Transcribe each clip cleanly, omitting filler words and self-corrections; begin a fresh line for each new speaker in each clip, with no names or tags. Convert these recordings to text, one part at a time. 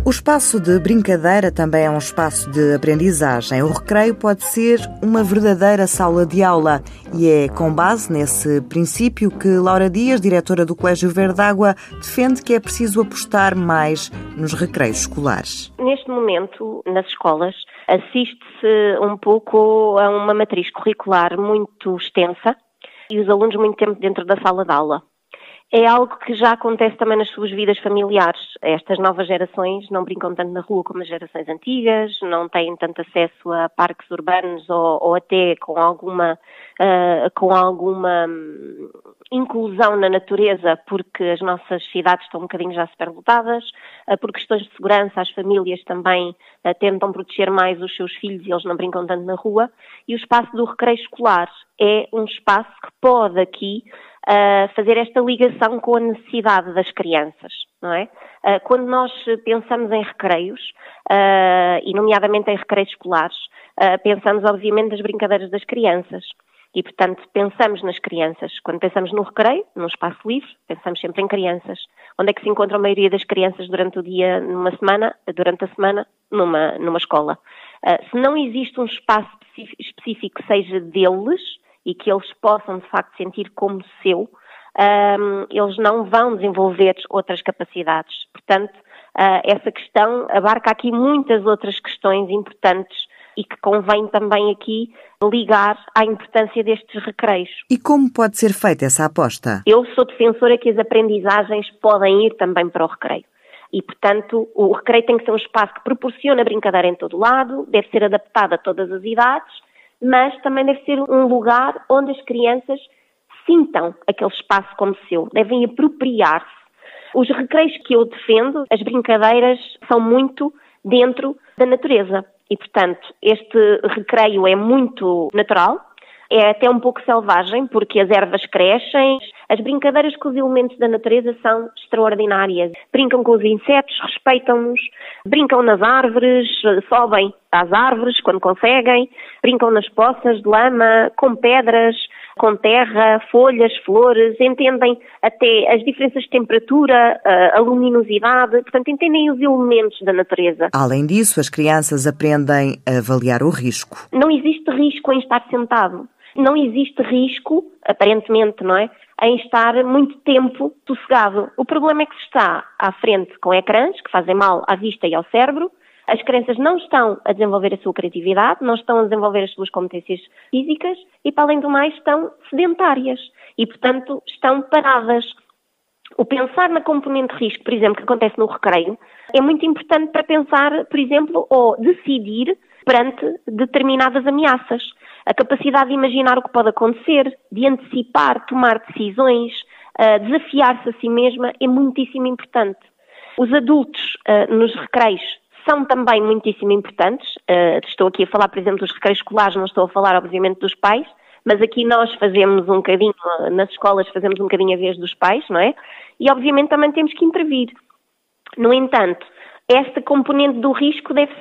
O espaço de brincadeira também é um espaço de aprendizagem. O recreio pode ser uma verdadeira sala de aula e é com base nesse princípio que Laura Dias, diretora do Colégio Verde Água, defende que é preciso apostar mais nos recreios escolares.
Neste momento, nas escolas, assiste-se um pouco a uma matriz curricular muito extensa e os alunos muito tempo dentro da sala de aula. É algo que já acontece também nas suas vidas familiares. Estas novas gerações não brincam tanto na rua como as gerações antigas, não têm tanto acesso a parques urbanos ou até com alguma inclusão na natureza, porque as nossas cidades estão um bocadinho já superlotadas, por questões de segurança, as famílias também tentam proteger mais os seus filhos e eles não brincam tanto na rua. E o espaço do recreio escolar é um espaço que pode aqui fazer esta ligação com a necessidade das crianças, não é? Quando nós pensamos em recreios, e nomeadamente em recreios escolares, pensamos obviamente nas brincadeiras das crianças e, portanto, pensamos nas crianças. Quando pensamos no recreio, num espaço livre, pensamos sempre em crianças. Onde é que se encontra a maioria das crianças durante o dia, durante a semana, numa escola? Se não existe um espaço específico que seja deles, e que eles possam, de facto, sentir como seu, eles não vão desenvolver outras capacidades. Portanto, essa questão abarca aqui muitas outras questões importantes e que convém também aqui ligar à importância destes recreios.
E como pode ser feita essa aposta?
Eu sou defensora que as aprendizagens podem ir também para o recreio. E, portanto, o recreio tem que ser um espaço que proporciona brincadeira em todo lado, deve ser adaptado a todas as idades, mas também deve ser um lugar onde as crianças sintam aquele espaço como seu, devem apropriar-se. Os recreios que eu defendo, as brincadeiras são muito dentro da natureza e, portanto, este recreio é muito natural, é até um pouco selvagem porque as ervas crescem, as brincadeiras com os elementos da natureza são extraordinárias. Brincam com os insetos, respeitam-nos, brincam nas árvores, sobem às árvores quando conseguem, brincam nas poças de lama, com pedras, com terra, folhas, flores, entendem até as diferenças de temperatura, a luminosidade, portanto entendem os elementos da natureza.
Além disso, as crianças aprendem a avaliar o risco.
Não existe risco em estar sentado. Não existe risco, aparentemente, não é? Em estar muito tempo sossegado. O problema é que se está à frente com ecrãs que fazem mal à vista e ao cérebro. As crianças não estão a desenvolver a sua criatividade, não estão a desenvolver as suas competências físicas e, para além do mais, estão sedentárias e, portanto, estão paradas. O pensar na componente de risco, por exemplo, que acontece no recreio, é muito importante para pensar, por exemplo, ou decidir perante determinadas ameaças. A capacidade de imaginar o que pode acontecer, de antecipar, tomar decisões, desafiar-se a si mesma é muitíssimo importante. Os adultos nos recreios são também muitíssimo importantes. Estou aqui a falar, por exemplo, dos recreios escolares, não estou a falar, obviamente, dos pais, mas aqui nós fazemos um bocadinho, nas escolas fazemos um bocadinho a vez dos pais, não é? E, obviamente, também temos que intervir. No entanto, esta componente do risco deve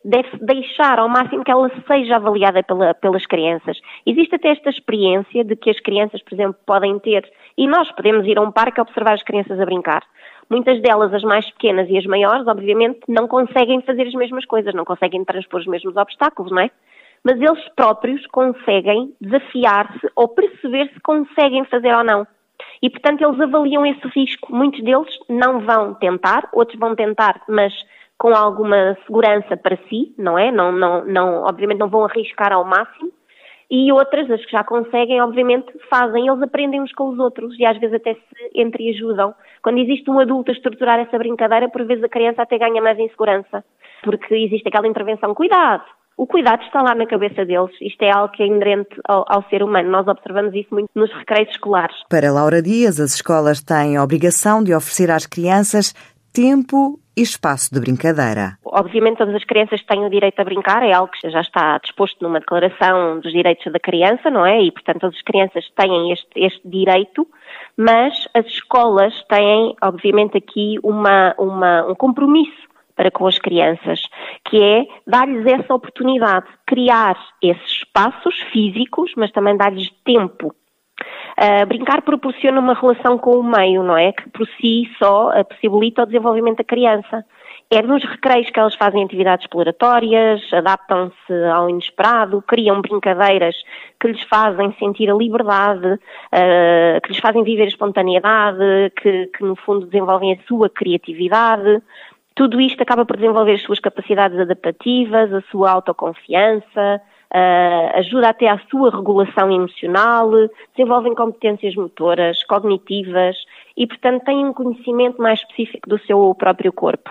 deixar ao máximo que ela seja avaliada pelas crianças. Existe até esta experiência de que as crianças, por exemplo, podem ter, e nós podemos ir a um parque a observar as crianças a brincar. Muitas delas, as mais pequenas e as maiores, obviamente, não conseguem fazer as mesmas coisas, não conseguem transpor os mesmos obstáculos, não é? Mas eles próprios conseguem desafiar-se ou perceber se conseguem fazer ou não. E, portanto, eles avaliam esse risco. Muitos deles não vão tentar, outros vão tentar, mas com alguma segurança para si, não é? Obviamente não vão arriscar ao máximo. E outras, as que já conseguem, obviamente, fazem. Eles aprendem uns com os outros e às vezes até se entreajudam. Quando existe um adulto a estruturar essa brincadeira, por vezes a criança até ganha mais insegurança. Porque existe aquela intervenção, cuidado! O cuidado está lá na cabeça deles. Isto é algo que é inerente ao ser humano. Nós observamos isso muito nos recreios escolares.
Para Laura Dias, as escolas têm a obrigação de oferecer às crianças tempo e espaço de brincadeira.
Obviamente todas as crianças têm o direito a brincar, é algo que já está disposto numa declaração dos direitos da criança, não é? E, portanto, todas as crianças têm este direito, mas as escolas têm, obviamente, aqui um compromisso para com as crianças, que é dar-lhes essa oportunidade, criar esses espaços físicos, mas também dar-lhes tempo. Brincar proporciona uma relação com o meio, não é? Que por si só possibilita o desenvolvimento da criança. É nos recreios que elas fazem atividades exploratórias, adaptam-se ao inesperado, criam brincadeiras que lhes fazem sentir a liberdade, que lhes fazem viver a espontaneidade, que no fundo desenvolvem a sua criatividade. Tudo isto acaba por desenvolver as suas capacidades adaptativas, a sua autoconfiança, ajuda até à sua regulação emocional, desenvolvem competências motoras, cognitivas e, portanto, têm um conhecimento mais específico do seu próprio corpo.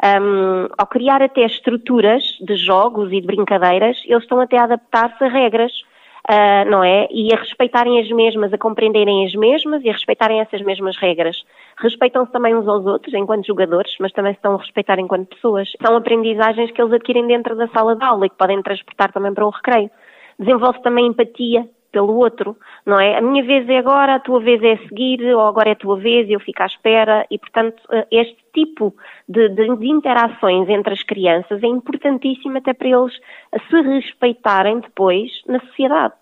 Ao criar até estruturas de jogos e de brincadeiras, eles estão até a adaptar-se a regras, não é? E a respeitarem as mesmas, a compreenderem as mesmas e a respeitarem essas mesmas regras. Respeitam-se também uns aos outros enquanto jogadores, mas também se estão a respeitar enquanto pessoas. São aprendizagens que eles adquirem dentro da sala de aula e que podem transportar também para o recreio. Desenvolve também empatia pelo outro, não é? A minha vez é agora, a tua vez é a seguir, ou agora é a tua vez e eu fico à espera. E, portanto, este tipo de interações entre as crianças é importantíssimo até para eles se respeitarem depois na sociedade.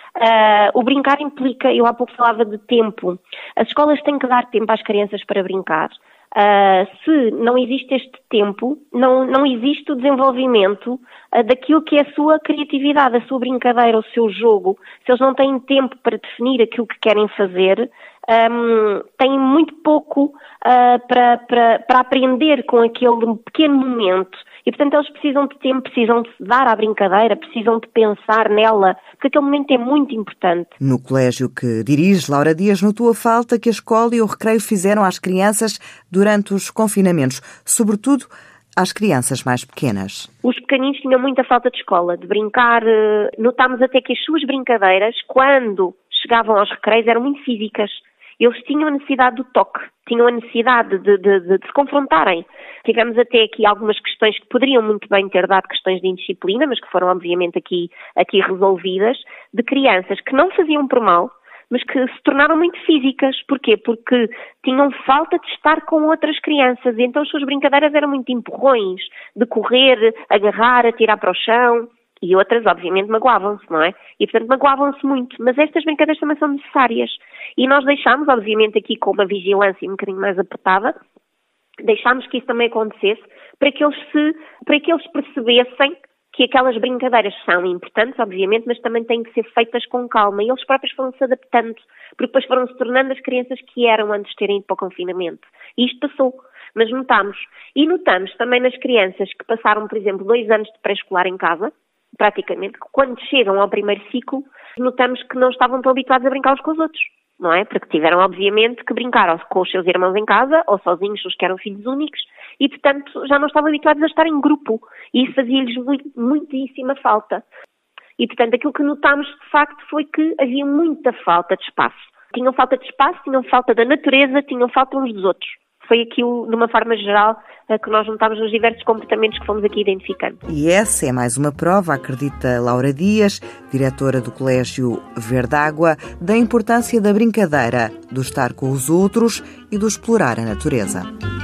O brincar implica, eu há pouco falava de tempo, as escolas têm que dar tempo às crianças para brincar. Se não existe este tempo, não existe o desenvolvimento daquilo que é a sua criatividade, a sua brincadeira, o seu jogo. Se eles não têm tempo para definir aquilo que querem fazer, têm muito pouco para aprender com aquele pequeno momento. E, portanto, eles precisam de tempo, precisam de se dar à brincadeira, precisam de pensar nela, porque aquele momento é muito importante.
No colégio que dirige, Laura Dias notou a falta que a escola e o recreio fizeram às crianças durante os confinamentos, sobretudo às crianças mais pequenas.
Os pequeninos tinham muita falta de escola, de brincar. Notámos até que as suas brincadeiras, quando chegavam aos recreios, eram muito físicas. Eles tinham a necessidade do toque, tinham a necessidade de se confrontarem. Tivemos até aqui algumas questões que poderiam muito bem ter dado questões de indisciplina, mas que foram obviamente aqui resolvidas, de crianças que não faziam por mal, mas que se tornaram muito físicas. Porquê? Porque tinham falta de estar com outras crianças, e então as suas brincadeiras eram muito empurrões, de correr, agarrar, atirar para o chão. E outras, obviamente, magoavam-se, não é? E, portanto, magoavam-se muito. Mas estas brincadeiras também são necessárias. E nós deixámos, obviamente, aqui com uma vigilância um bocadinho mais apertada, deixámos que isso também acontecesse para que eles percebessem que aquelas brincadeiras são importantes, obviamente, mas também têm que ser feitas com calma. E eles próprios foram-se adaptando, porque depois foram-se tornando as crianças que eram antes de terem ido para o confinamento. E isto passou. Mas notámos. E notamos também nas crianças que passaram, por exemplo, 2 anos de pré-escolar em casa, praticamente, que quando chegam ao primeiro ciclo, notamos que não estavam tão habituados a brincar uns com os outros, não é? Porque tiveram, obviamente, que brincar com os seus irmãos em casa, ou sozinhos, os que eram filhos únicos, e, portanto, já não estavam habituados a estar em grupo. E isso fazia-lhes muitíssima falta. E, portanto, aquilo que notámos, de facto, foi que havia muita falta de espaço. Tinham falta de espaço, tinham falta da natureza, tinham falta uns dos outros. Foi aquilo, de uma forma geral, que nós notámos nos diversos comportamentos que fomos aqui identificando.
E essa é mais uma prova, acredita Laura Dias, diretora do Colégio Verdágua, da importância da brincadeira, do estar com os outros e do explorar a natureza.